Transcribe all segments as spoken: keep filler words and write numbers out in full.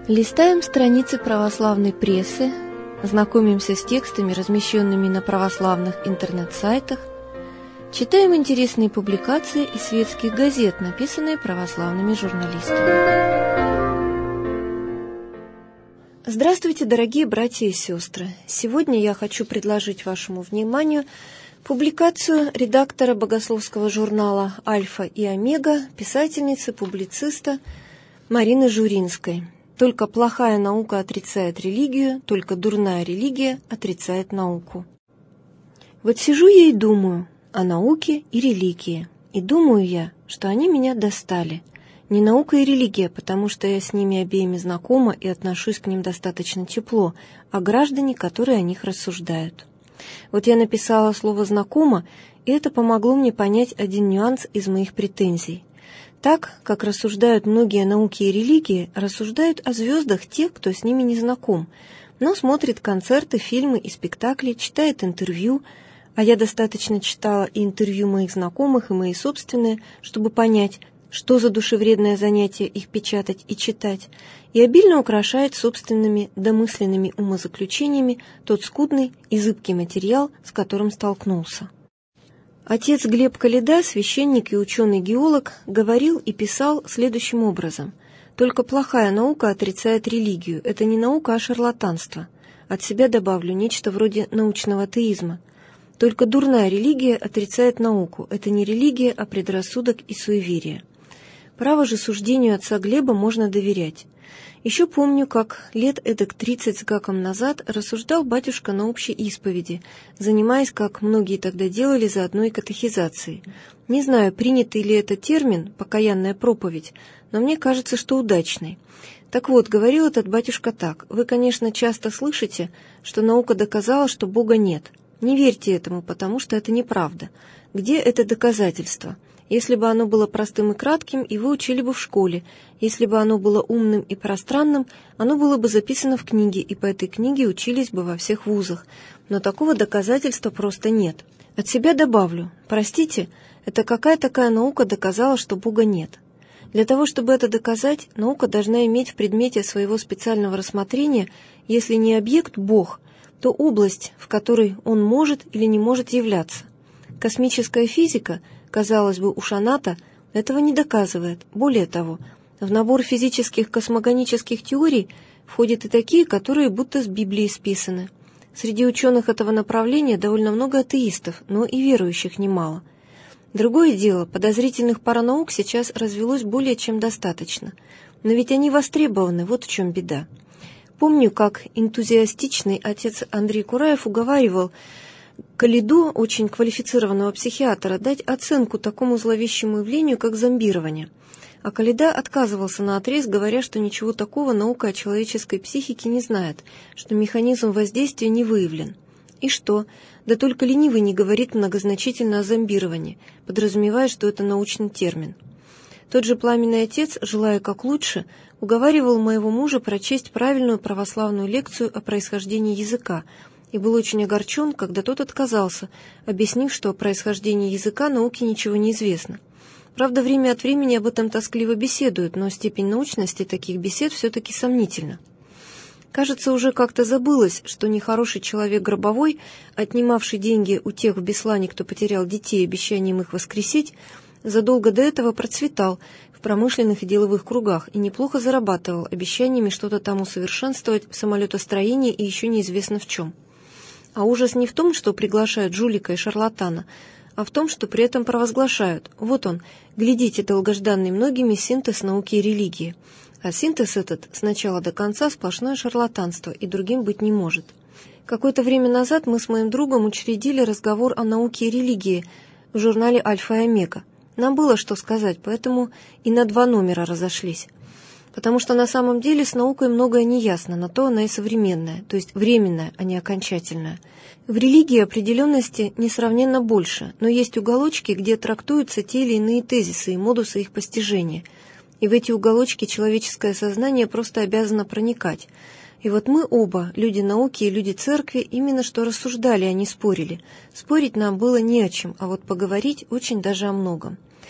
Листаем страницы православной прессы, знакомимся с текстами, размещенными на православных интернет-сайтах, читаем интересные публикации из светских газет, написанные православными журналистами. Здравствуйте, дорогие братья и сестры! Сегодня я хочу предложить вашему вниманию публикацию редактора богословского журнала «Альфа и Омега», писательницы, публициста Марины Журинской. Только плохая наука отрицает религию, только дурная религия отрицает науку. Вот сижу я и думаю о науке и религии. И думаю я, что они меня достали. Не наука и религия, потому что я с ними обеими знакома и отношусь к ним достаточно тепло, а граждане, которые о них рассуждают. Вот я написала слово «знакомо», и это помогло мне понять один нюанс из моих претензий. Так, как рассуждают многие науки и религии, рассуждают о звездах те, кто с ними не знаком, но смотрит концерты, фильмы и спектакли, читает интервью, а я достаточно читала и интервью моих знакомых, и мои собственные, чтобы понять, что за душевредное занятие их печатать и читать, и обильно украшает собственными домысленными умозаключениями тот скудный и зыбкий материал, с которым столкнулся. Отец Глеб Коляда, священник и ученый-геолог, говорил и писал следующим образом: «Только плохая наука отрицает религию. Это не наука, а шарлатанство. От себя добавлю нечто вроде научного атеизма. Только дурная религия отрицает науку. Это не религия, а предрассудок и суеверие». Право же суждению отца Глеба можно доверять. Еще помню, как лет эдак тридцать с гаком назад рассуждал батюшка на общей исповеди, занимаясь, как многие тогда делали, заодно и катехизацией. Не знаю, принятый ли это термин «покаянная проповедь», но мне кажется, что удачный. Так вот, говорил этот батюшка так: «Вы, конечно, часто слышите, что наука доказала, что Бога нет. Не верьте этому, потому что это неправда. Где это доказательство? Если бы оно было простым и кратким, его учили бы в школе. Если бы оно было умным и пространным, оно было бы записано в книге, и по этой книге учились бы во всех вузах. Но такого доказательства просто нет. От себя добавлю: простите, это какая такая наука доказала, что Бога нет? Для того, чтобы это доказать, наука должна иметь в предмете своего специального рассмотрения, если не объект Бог, то область, в которой он может или не может являться. Космическая физика, казалось бы, уж она-то этого не доказывает. Более того, в набор физических космогонических теорий входят и такие, которые будто с Библии списаны. Среди ученых этого направления довольно много атеистов, но и верующих немало. Другое дело, подозрительных паранаук сейчас развелось более чем достаточно. Но ведь они востребованы, вот в чем беда. Помню, как энтузиастичный отец Андрей Кураев уговаривал Коляду, очень квалифицированного психиатра, дать оценку такому зловещему явлению, как зомбирование. А Коляда отказывался наотрез, говоря, что ничего такого наука о человеческой психике не знает, что механизм воздействия не выявлен. И что? Да только ленивый не говорит многозначительно о зомбировании, подразумевая, что это научный термин. Тот же пламенный отец, желая как лучше, уговаривал моего мужа прочесть правильную православную лекцию о происхождении языка, и был очень огорчен, когда тот отказался, объяснив, что о происхождении языка науке ничего не известно. Правда, время от времени об этом тоскливо беседуют, но степень научности таких бесед все-таки сомнительна. Кажется, уже как-то забылось, что нехороший человек Гробовой, отнимавший деньги у тех в Беслане, кто потерял детей обещанием их воскресить, задолго до этого процветал в промышленных и деловых кругах и неплохо зарабатывал обещаниями что-то там усовершенствовать в самолетостроении и еще неизвестно в чем. А ужас не в том, что приглашают жулика и шарлатана, а в том, что при этом провозглашают: вот он, глядите, долгожданный многими синтез науки и религии. А синтез этот с начала до конца сплошное шарлатанство, и другим быть не может. Какое-то время назад мы с моим другом учредили разговор о науке и религии в журнале «Альфа и Омега». Нам было что сказать, поэтому и на два номера разошлись. Потому что на самом деле с наукой многое не ясно, на то она и современная, то есть временная, а не окончательная. В религии определенности несравненно больше, но есть уголочки, где трактуются те или иные тезисы и модусы их постижения. И в эти уголочки человеческое сознание просто обязано проникать. И вот мы оба, люди науки и люди церкви, именно что рассуждали, а не спорили. Спорить нам было не о чем, а вот поговорить очень даже о многом.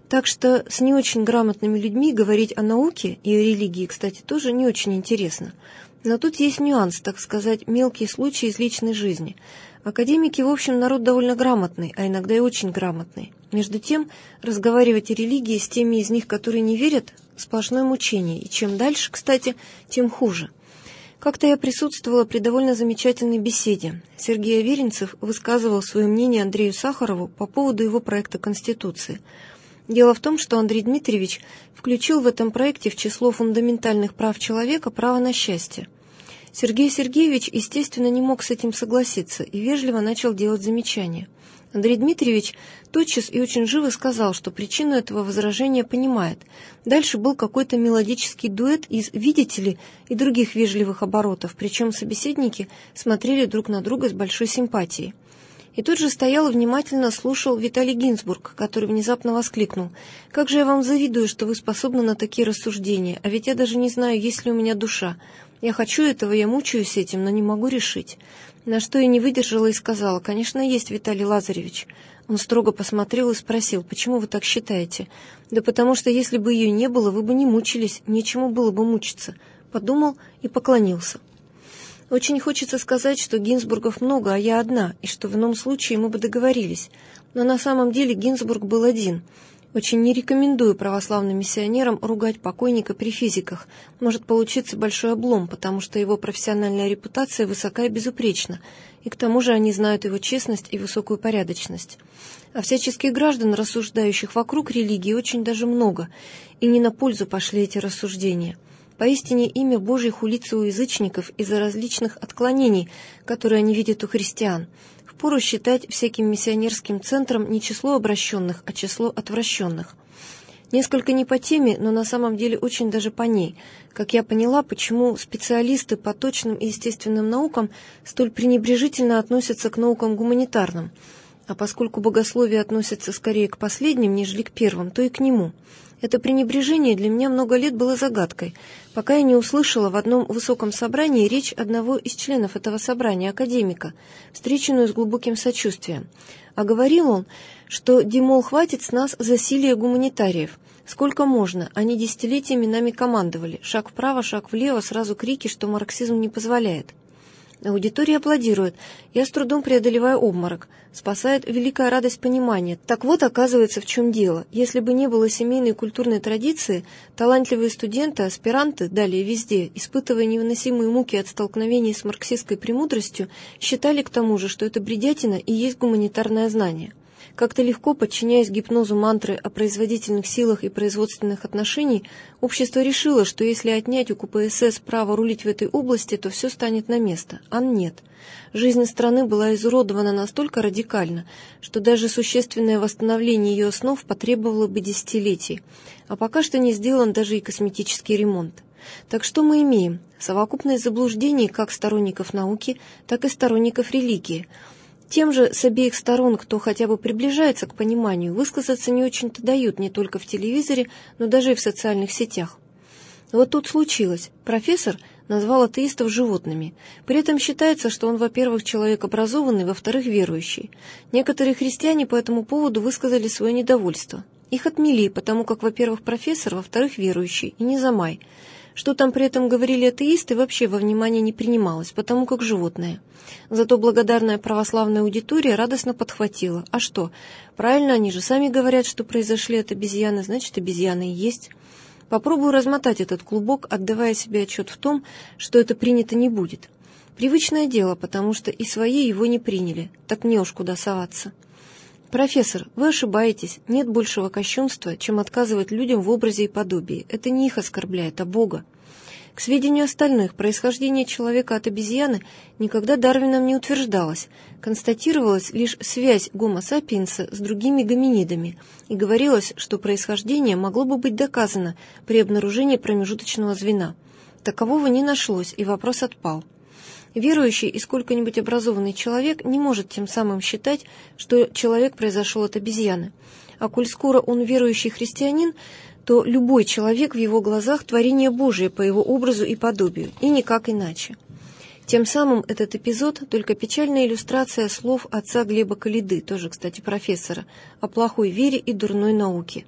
Так что с не очень грамотными людьми говорить о науке и о религии, кстати, тоже не очень интересно. Но тут есть нюанс, так сказать, мелкие случаи из личной жизни. Академики, в общем, народ довольно грамотный, а иногда и очень грамотный. Между тем, разговаривать о религии с теми из них, которые не верят, сплошное мучение, и чем дальше, кстати, тем хуже. Как-то я присутствовала при довольно замечательной беседе. Сергей Аверинцев высказывал свое мнение Андрею Сахарову по поводу его проекта Конституции. Дело в том, что Андрей Дмитриевич включил в этом проекте в число фундаментальных прав человека право на счастье. Сергей Сергеевич, естественно, не мог с этим согласиться и вежливо начал делать замечания. Андрей Дмитриевич тотчас и очень живо сказал, что причину этого возражения понимает. Дальше был какой-то мелодический дуэт из «видите ли» и других вежливых оборотов, причем собеседники смотрели друг на друга с большой симпатией. И тут же стоял и внимательно слушал Виталий Гинзбург, который внезапно воскликнул: «Как же я вам завидую, что вы способны на такие рассуждения, а ведь я даже не знаю, есть ли у меня душа. Я хочу этого, я мучаюсь этим, но не могу решить». На что я не выдержала и сказала: «Конечно, есть, Виталий Лазаревич». Он строго посмотрел и спросил: «Почему вы так считаете?» «Да потому что если бы ее не было, вы бы не мучились, нечему было бы мучиться». Подумал и поклонился. Очень хочется сказать, что Гинзбургов много, а я одна, и что в ином случае мы бы договорились. Но на самом деле Гинзбург был один. Очень не рекомендую православным миссионерам ругать покойника при физиках. Может получиться большой облом, потому что его профессиональная репутация высока и безупречна, и к тому же они знают его честность и высокую порядочность. А всяческих граждан, рассуждающих вокруг религии, очень даже много, и не на пользу пошли эти рассуждения. Поистине имя Божье хулится у язычников из-за различных отклонений, которые они видят у христиан. Впору считать всяким миссионерским центром не число обращенных, а число отвращенных. Несколько не по теме, но на самом деле очень даже по ней. Как я поняла, почему специалисты по точным и естественным наукам столь пренебрежительно относятся к наукам гуманитарным. А поскольку богословие относится скорее к последним, нежели к первым, то и к нему. Это пренебрежение для меня много лет было загадкой, пока я не услышала в одном высоком собрании речь одного из членов этого собрания, академика, встреченную с глубоким сочувствием. А говорил он, что, димол, хватит с нас засилия гуманитариев. Сколько можно, они десятилетиями нами командовали. Шаг вправо, шаг влево, сразу крики, что марксизм не позволяет. Аудитория аплодирует. Я с трудом преодолеваю обморок. Спасает великая радость понимания. Так вот, оказывается, в чем дело. Если бы не было семейной культурной традиции, талантливые студенты, аспиранты, далее везде, испытывая невыносимые муки от столкновений с марксистской премудростью, считали к тому же, что это бредятина и есть гуманитарное знание. Как-то легко, подчиняясь гипнозу мантры о производительных силах и производственных отношениях, общество решило, что если отнять у ка пэ эс эс право рулить в этой области, то все станет на место. А нет. Жизнь страны была изуродована настолько радикально, что даже существенное восстановление ее основ потребовало бы десятилетий. А пока что не сделан даже и косметический ремонт. Так что мы имеем? Совокупность заблуждений как сторонников науки, так и сторонников религии. Тем же с обеих сторон, кто хотя бы приближается к пониманию, высказаться не очень-то дают не только в телевизоре, но даже и в социальных сетях. Вот тут случилось. Профессор назвал атеистов животными. При этом считается, что он, во-первых, человек образованный, во-вторых, верующий. Некоторые христиане по этому поводу высказали свое недовольство. Их отмели, потому как, во-первых, профессор, во-вторых, верующий, и не замай. Что там при этом говорили атеисты, вообще во внимание не принималось, потому как животные. Зато благодарная православная аудитория радостно подхватила. А что? Правильно, они же сами говорят, что произошли от обезьяны, значит, обезьяны и есть. Попробую размотать этот клубок, отдавая себе отчет в том, что это принято не будет. Привычное дело, потому что и свои его не приняли. Так мне уж куда соваться. «Профессор, вы ошибаетесь. Нет большего кощунства, чем отказывать людям в образе и подобии. Это не их оскорбляет, а Бога. К сведению остальных, происхождение человека от обезьяны никогда Дарвином не утверждалось. Констатировалась лишь связь гомо сапиенса с другими гоминидами, и говорилось, что происхождение могло бы быть доказано при обнаружении промежуточного звена. Такового не нашлось, и вопрос отпал. Верующий и сколько-нибудь образованный человек не может тем самым считать, что человек произошел от обезьяны. А коль скоро он верующий христианин, то любой человек в его глазах творение Божие по его образу и подобию, и никак иначе. Тем самым этот эпизод – только печальная иллюстрация слов отца Глеба Калиды, тоже, кстати, профессора, о плохой вере и дурной науке.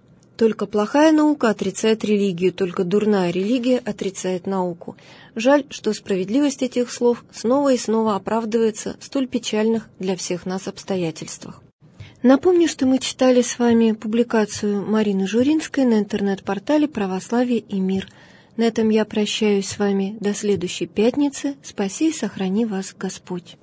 Только плохая наука отрицает религию, только дурная религия отрицает науку. Жаль, что справедливость этих слов снова и снова оправдывается в столь печальных для всех нас обстоятельствах. Напомню, что мы читали с вами публикацию Марины Журинской на интернет-портале «Православие и мир». На этом я прощаюсь с вами до следующей пятницы. Спаси и сохрани вас Господь.